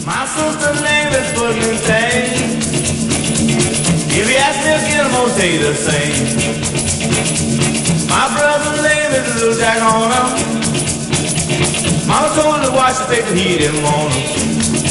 My sister's name is Pudding Tang. If you ask me again, I'm gonna tell you the same. My brother's name is Little Jack Horner. Mama told him to wash the paper, he didn't want him.